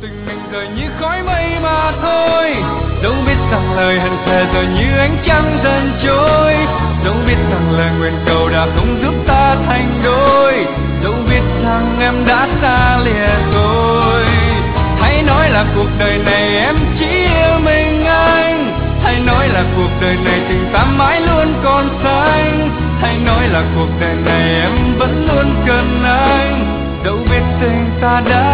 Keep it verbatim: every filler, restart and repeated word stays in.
tình mình giờ như khói mây mà thôi. Đâu biết rằng lời hẹn thề giờ như ánh trăng dần trôi. Đâu biết rằng lời nguyện cầu đã không giúp ta thành đôi. Đâu biết rằng em đã xa lìa rồi. Hãy nói là cuộc đời này em chỉ yêu mình anh. Hãy nói là cuộc đời này tình ta mãi luôn còn xanh. Hãy nói là cuộc đời này em vẫn luôn cần anh. Đâu biết tình ta đã